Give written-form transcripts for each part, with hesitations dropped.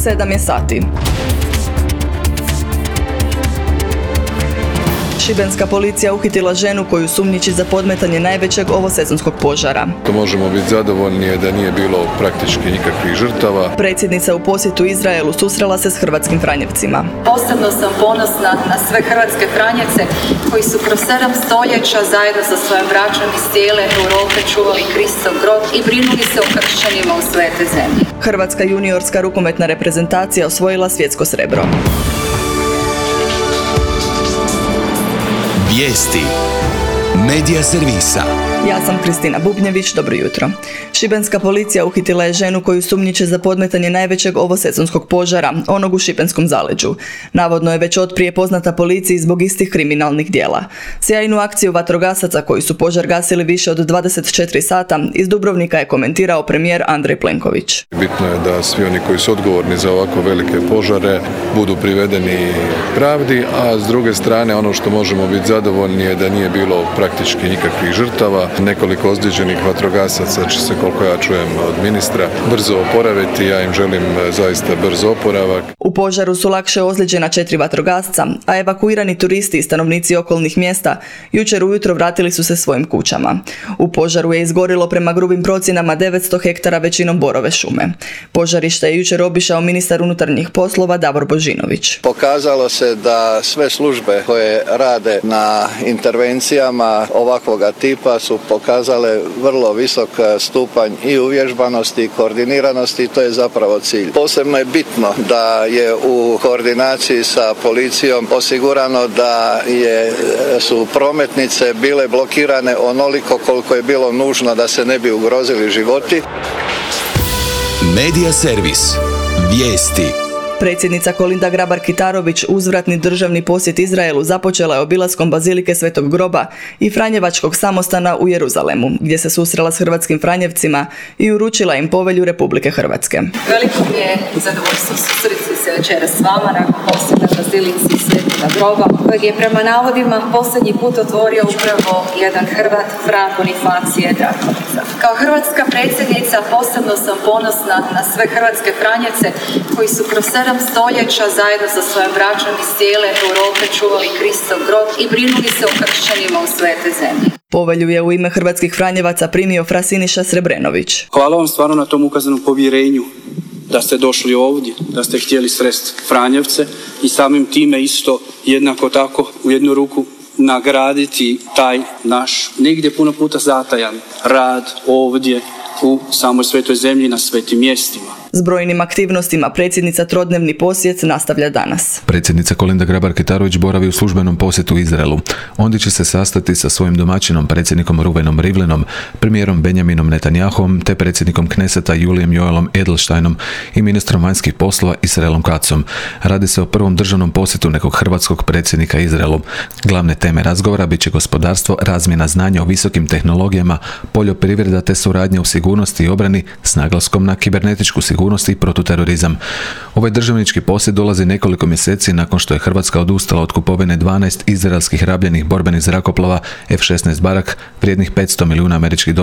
7 je sati. Šibenska policija uhitila ženu koju sumnjiči za podmetanje najvećeg ovosezonskog požara. To možemo biti zadovoljni da nije bilo praktički nikakvih žrtava. Predsjednica u posjetu Izraelu susrela se s hrvatskim franjevcima. Posebno sam ponosna na sve hrvatske franjevce koji su kroz 7 stoljeća zajedno sa svojim braćom iz cijele Europe čuvali Kristov grob i brinuli se o kršćanima u svete zemlje. Hrvatska juniorska rukometna reprezentacija osvojila svjetsko srebro. Vijesti Medija servisa. Ja sam Kristina Bubnjević, dobro jutro. Šibenska policija uhitila je ženu koju sumnjiče za podmetanje najvećeg ovosezonskog požara, onog u šibenskom zaleđu. Navodno je već otprije poznata policiji zbog istih kriminalnih djela. Sjajnu akciju vatrogasaca koji su požar gasili više od 24 sata iz Dubrovnika je komentirao premijer Andrej Plenković. Bitno je da svi oni koji su odgovorni za ovako velike požare budu privedeni pravdi, a s druge strane ono što možemo biti zadovoljni je da nije bilo praktički nikakvih žrtava. Nekoliko ozlijeđenih vatrogasaca će se, koliko ja čujem od ministra, brzo oporaviti. Ja im želim zaista brz oporavak. U požaru su lakše ozlijeđena 4 vatrogasca, a evakuirani turisti i stanovnici okolnih mjesta jučer ujutro vratili su se svojim kućama. U požaru je izgorilo prema grubim procjenama 900 hektara većinom borove šume. Požarište je jučer obišao ministar unutarnjih poslova Davor Božinović. Pokazalo se da sve službe koje rade na intervencijama ovakvoga tipa su pokazale vrlo visok stupanj i uvježbanosti i koordiniranosti i to je zapravo cilj. Posebno je bitno da je u koordinaciji sa policijom osigurano da su prometnice bile blokirane onoliko koliko je bilo nužno da se ne bi ugrozili životi. Medija servis. Vijesti. Predsjednica Kolinda Grabar-Kitarović uzvratni državni posjet Izraelu započela je obilaskom Bazilike Svetog groba i Franjevačkog samostana u Jeruzalemu, gdje se susrela s hrvatskim franjevcima i uručila im povelju Republike Hrvatske. Veliko mi je zadovoljstvo susresti se večeras s vama nakon posjeta Bazilici Svetoga groba, kojeg je prema navodima posljednji put otvorio upravo jedan Hrvat, Fra Bonifacije Drakovica. Kao hrvatska predsjednica posebno sam ponosna na sve hrvatske franjevce koji su kroz 7 stoljeća zajedno sa svojim braćom iz cijele Europe čuvali Kristov grob i brinuli se o kršćanima u svete zemlje. Povelju je u ime hrvatskih franjevaca primio Fra Siniša Srebrenović. Hvala vam stvarno na tom ukazanom povjerenju da ste došli ovdje, da ste htjeli sresti Franjevce i samim time isto jednako tako u jednu ruku nagraditi taj naš negdje puno puta zatajan rad ovdje u samoj svetoj zemlji na svetim mjestima. S brojnim aktivnostima predsjednica trodnevni posjet nastavlja danas. Predsjednica Kolinda Grabar-Kitarović boravi u službenom posjetu Izraelu. Ondje će se sastati sa svojim domaćinom predsjednikom Ruvenom Rivlinom, premijerom Benjaminom Netanyahom te predsjednikom Kneseta Julijem Joelom Edelsteinom i ministrom vanjskih poslova Israelom Katzom. Radi se o prvom državnom posjetu nekog hrvatskog predsjednika Izraelu. Glavne teme razgovora bit će gospodarstvo, razmjena znanja o visokim tehnologijama, poljoprivreda te suradnja u sigurnosti i obrani s naglaskom na kibernetičku sigurnost i protuterorizam. Ovaj državnički posjet dolazi nekoliko mjeseci nakon što je Hrvatska odustala od kupovine 12 izraelskih rabljenih borbenih zrakoplova F-16 Barak vrijednih $500 milijuna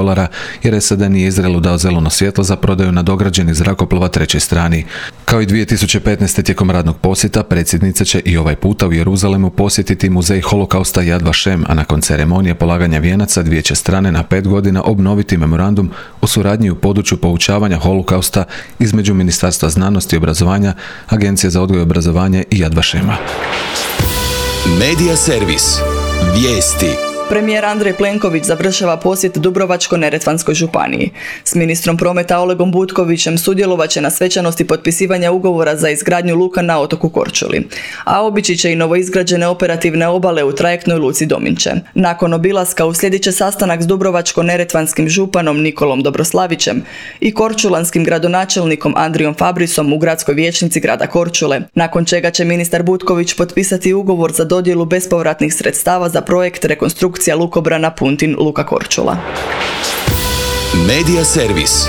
jer SAD nije Izraelu dao zeleno svjetlo za prodaju nadograđenih zrakoplova trećoj strani. Kao i 2015. tijekom radnog posjeta, predsjednica će i ovaj puta u Jeruzalemu posjetiti muzej holokausta Yad Vashem, a nakon ceremonije polaganja vijenaca dvije će strane na 5 godina obnoviti memorandum o suradnji u području poučavanja holokausta između Ministarstva znanosti i obrazovanja, Agencije za odgoj i obrazovanje i Yad Vashema. Medija servis. Vijesti. Premijer Andrej Plenković završava posjet Dubrovačko-neretvanskoj županiji. S ministrom prometa Olegom Butkovićem sudjelovat će na svečanosti potpisivanja ugovora za izgradnju luka na otoku Korčuli, a obići će i novoizgrađene operativne obale u trajektnoj luci Dominče. Nakon obilaska uslijedit će sastanak s Dubrovačko-neretvanskim županom Nikolom Dobroslavićem i korčulanskim gradonačelnikom Andrijom Fabrisom u gradskoj vijećnici grada Korčule, nakon čega će ministar Butković potpisati ugovor za dodjelu bespovratnih sredstava za projekt rekonstrukcija lukobrana Puntin Luka Korčula. Medija servis.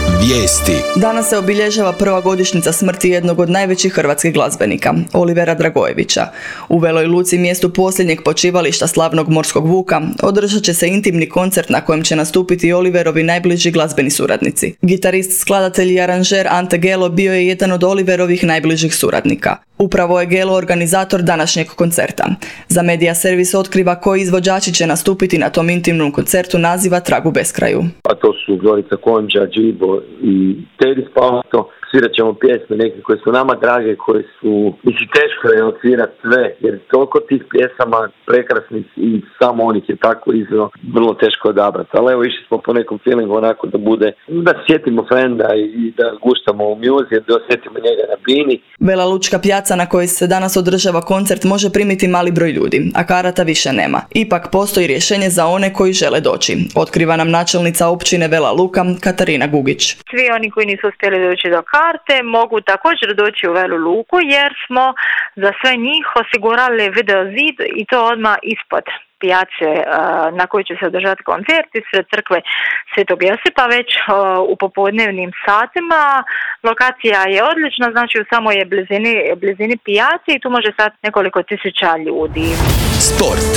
Vijesti. Danas se obilježava prva godišnjica smrti jednog od najvećih hrvatskih glazbenika, Olivera Dragojevića. U Veloj Luci, mjestu posljednjeg počivališta slavnog morskog vuka, održat će se intimni koncert na kojem će nastupiti Oliverovi najbliži glazbeni suradnici. Gitarist, skladatelj i aranžer Ante Gelo bio je jedan od Oliverovih najbližih suradnika. Upravo je Gelo organizator današnjeg koncerta. Za Medija Servis otkriva koji izvođači će nastupiti na tom intimnom koncertu naziva Trag u beskraju. A to su Zorica Konđa, Džibo i Teddy Spalato. Svirat ćemo pjesme neke koje su nama drage, koje su, teško je odsvirat sve, jer toliko tih pjesama prekrasnih i samo onih je tako izvrlo, vrlo teško odabrati. Ali evo, išli smo po nekom feelingu onako da sjetimo frenda i da guštamo u music, da osjetimo njega na bini. Vela Lučka pjaca na kojoj se danas održava koncert može primiti mali broj ljudi, a karata više nema. Ipak postoji rješenje za one koji žele doći, otkriva nam načelnica općine Vela Luka Katarina Gugić. Svi oni koji nisu uspjeli doći do karte mogu također doći u Velu Luku jer smo za sve njih osigurali video zid i to odmah ispod pijace na kojoj će se održati koncert ispred crkve Svetog Josipa već u popodnevnim satima. Lokacija je odlična, znači u samoj je blizini pijace i tu može stati nekoliko tisuća ljudi. Sport.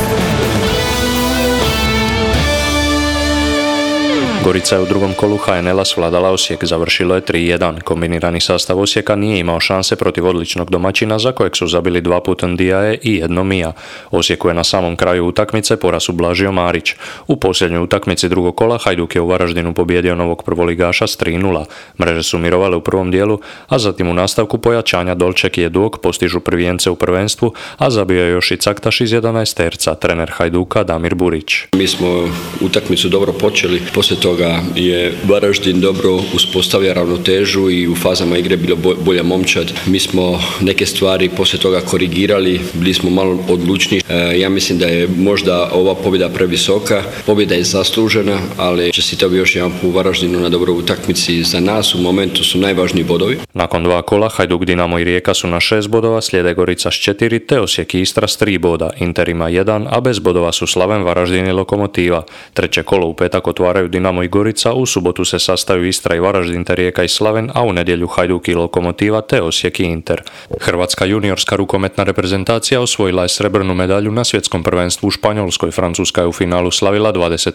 Gorica je u drugom kolu HNL-a svladala Osijek, završilo je 3-1. Kombinirani sastav Osijeka nije imao šanse protiv odličnog domaćina za kojeg su zabili 2 puta Ndiaye i 1 Mija. Osijeku je na samom kraju utakmice poraz ublažio Marić. U posljednjoj utakmici drugog kola Hajduk je u Varaždinu pobijedio novog prvoligaša s 3-0. Mreže su mirovale u prvom dijelu, a zatim u nastavku pojačanja Dolček i Jeduk postižu prvijence u prvenstvu, a zabio je još i Caktaš iz 11 terca, trener Hajduka Damir Burić. Mi smo utakmicu dobro počeli, poslije toga je Varaždin dobro uspostavlja ravnotežu i u fazama igre bilo bolja momčad. Mi smo neke stvari poslije toga korigirali, bili smo malo odlučniji. Ja mislim da je možda ova pobjeda previsoka, pobjeda je zaslužena, ali čestitao bi još jedan put Varaždinu na dobroj utakmici. Za nas u momentu su najvažniji bodovi. Nakon 2 kola Hajduk, Dinamo i Rijeka su na 6 bodova, slijede Gorica s 4, te Osijek i Istra s 3 boda. Inter ima 1, a bez bodova su Slaven, Varaždin i Lokomotiva. Treće kolo u petak otvaraju Dinamo i Gorica, u subotu se sastaju Istra i Varaždin te Rijeka i Slaven, a u nedjelju Hajduk i Lokomotiva te Osijek i Inter. Hrvatska juniorska rukometna reprezentacija osvojila je srebrnu medalju na svjetskom prvenstvu u Španjolskoj. Francuska je u finalu slavila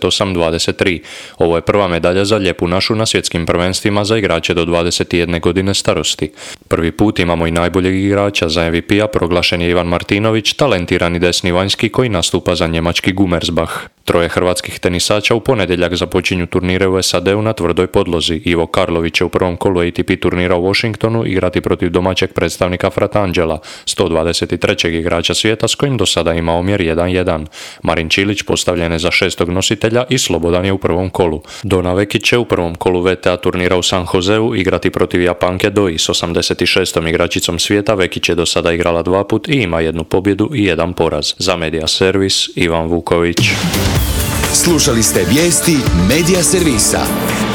28-23. Ovo je prva medalja za lijepu našu na svjetskim prvenstvima za igrače do 21 godine starosti. Prvi put imamo i najboljeg igrača, za MVP-a proglašen je Ivan Martinović, talentirani desni vanjski koji nastupa za njemački Gummersbach. 3 hrvatskih tenisača u ponedjeljak započinju turnire u SAD-u na tvrdoj podlozi. Ivo Karlović će u prvom kolu ATP turnira u Washingtonu igrati protiv domaćeg predstavnika Fratangela, 123. igrača svijeta s kojim do sada ima omjer 1-1. Marin Čilić postavljen je za 6. nositelja i slobodan je u prvom kolu. Dona Vekić će u prvom kolu WTA turnira u San Joseu igrati protiv Japanke Doi s 86. igračicom svijeta. Vekić je do sada igrala 2 put i ima 1 pobjedu i 1 poraz. Za Medija Servis, Ivan Vuković. Slušali ste vijesti Medija Servisa.